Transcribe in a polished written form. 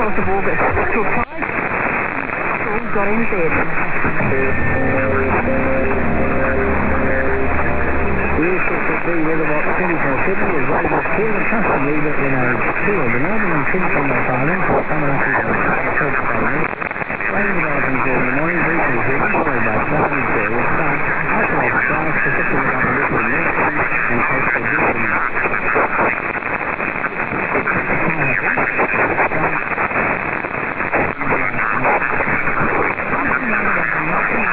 sort of August to apply. All got in bed. The A6B with about 2450 is right about full and constantly in age 2 of the Northern and Kingston Ireland,